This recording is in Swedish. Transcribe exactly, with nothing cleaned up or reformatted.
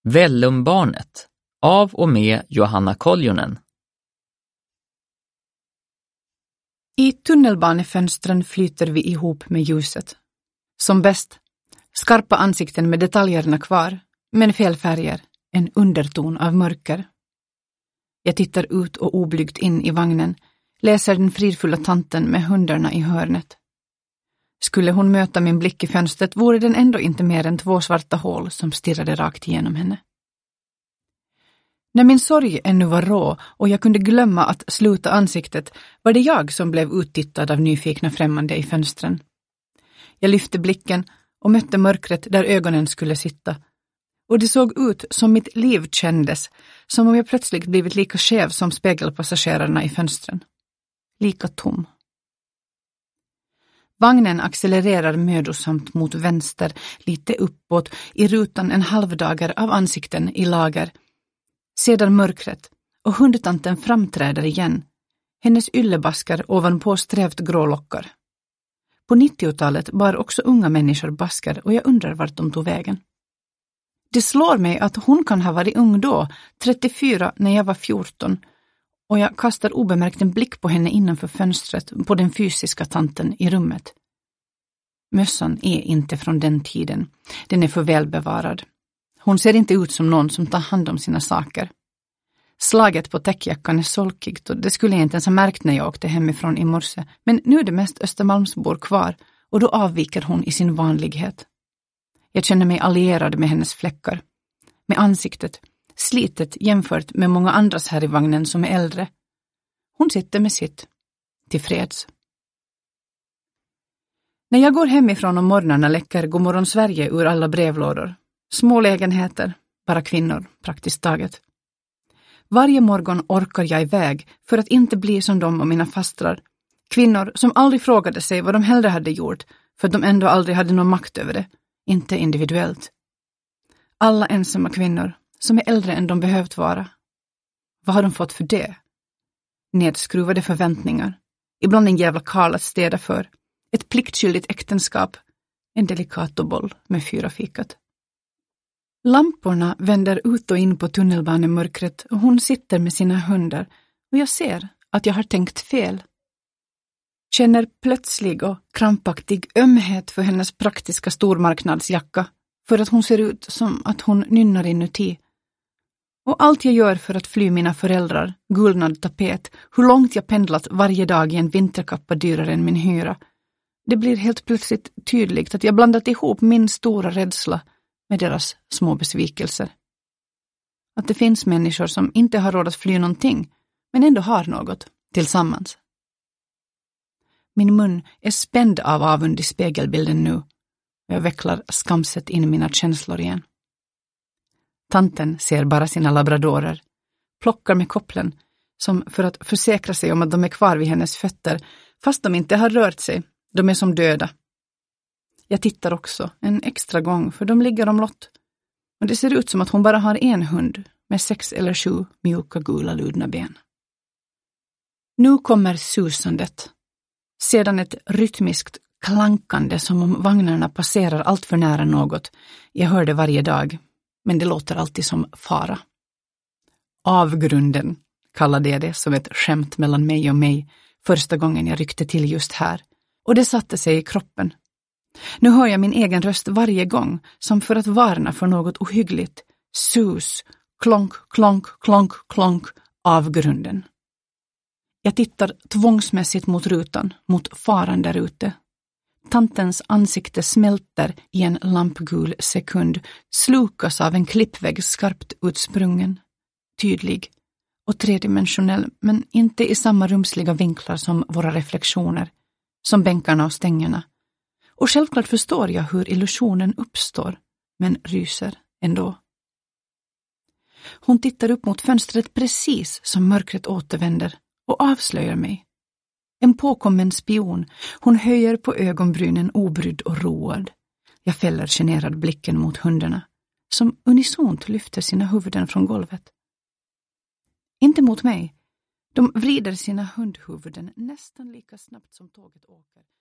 Vellumbarnet av och med Johanna Koljonen. I tunnelbanefönstren flyter vi ihop med ljuset. Som bäst, skarpa ansikten med detaljerna kvar, men fel färger, en underton av mörker. Jag tittar ut och oblygt in i vagnen, läser den fridfulla tanten med hundarna i hörnet. Skulle hon möta min blick i fönstret vore den ändå inte mer än två svarta hål som stirrade rakt igenom henne. När min sorg ännu var rå och jag kunde glömma att sluta ansiktet var det jag som blev uttittad av nyfikna främmande i fönstren. Jag lyfte blicken och mötte mörkret där ögonen skulle sitta. Och det såg ut som mitt liv kändes, som om jag plötsligt blivit lika skev som spegelpassagerarna i fönstren. Lika tom. Vagnen accelererar mödosamt mot vänster, lite uppåt, i rutan en halvdagar av ansikten i lager. Sedan mörkret och hundtanten framträder igen, hennes yllebaskar ovanpå strävt grå lockar. På nittiotalet bar också unga människor baskar och jag undrar vart de tog vägen. Det slår mig att hon kan ha varit ung då, trettiofyra när jag var fjorton, och jag kastar obemärkt en blick på henne innanför fönstret på den fysiska tanten i rummet. Mössan är inte från den tiden, den är för välbevarad. Hon ser inte ut som någon som tar hand om sina saker. Slaget på täckjackan är solkigt och det skulle jag inte ens ha märkt när jag åkte hemifrån i morse, men nu är det mest Östermalmsbor kvar och då avviker hon i sin vanlighet. Jag känner mig allierad med hennes fläckar, med ansiktet, slitet jämfört med många andras här i vagnen som är äldre. Hon sitter med sitt, tillfreds. När jag går hemifrån om morgnarna läcker Godmorgon Sverige ur alla brevlådor. Små lägenheter, bara kvinnor, praktiskt taget. Varje morgon orkar jag iväg för att inte bli som de och mina fastrar. Kvinnor som aldrig frågade sig vad de hellre hade gjort för att de ändå aldrig hade någon makt över det, inte individuellt. Alla ensamma kvinnor som är äldre än de behövt vara. Vad har de fått för det? Nedskruvade förväntningar. Ibland en jävla karl att städa för. Ett pliktskyldigt äktenskap. En delicatoboll med fyra fikat. Lamporna vänder ut och in på tunnelbanemörkret och hon sitter med sina hundar och jag ser att jag har tänkt fel. Känner plötslig och krampaktig ömhet för hennes praktiska stormarknadsjacka för att hon ser ut som att hon nynnar inuti. Och allt jag gör för att fly mina föräldrar, gulnad tapet, hur långt jag pendlat varje dag i en vinterkappa dyrare än min hyra. Det blir helt plötsligt tydligt att jag blandat ihop min stora rädsla med deras små besvikelser. Att det finns människor som inte har råd att fly någonting, men ändå har något tillsammans. Min mun är spänd av avund i spegelbilden nu, och jag vecklar skamset in i mina känslor igen. Tanten ser bara sina labradorer, plockar med kopplen, som för att försäkra sig om att de är kvar vid hennes fötter, fast de inte har rört sig, de är som döda. Jag tittar också en extra gång för de ligger omlott. Och det ser ut som att hon bara har en hund med sex eller sju mjuka gula ludna ben. Nu kommer susandet. Sedan ett rytmiskt klankande som om vagnarna passerar allt för nära något. Jag hör det varje dag, men det låter alltid som fara. Avgrunden kallade jag det som ett skämt mellan mig och mig första gången jag ryckte till just här. Och det satte sig i kroppen. Nu hör jag min egen röst varje gång som för att varna för något ohyggligt. Sus, klonk, klonk, klonk, klonk, avgrunden. Jag tittar tvångsmässigt mot rutan, mot faran där ute. Tantens ansikte smälter i en lampgul sekund, slukas av en klippvägg skarpt utsprungen, tydlig och tredimensionell, men inte i samma rumsliga vinklar som våra reflektioner, som bänkarna och stängerna. Och självklart förstår jag hur illusionen uppstår, men ryser ändå. Hon tittar upp mot fönstret precis som mörkret återvänder och avslöjar mig. En påkommen spion, hon höjer på ögonbrynen obrydd och road. Jag fäller generad blicken mot hundarna, som unisont lyfter sina huvuden från golvet. Inte mot mig. De vrider sina hundhuvuden nästan lika snabbt som tåget åker.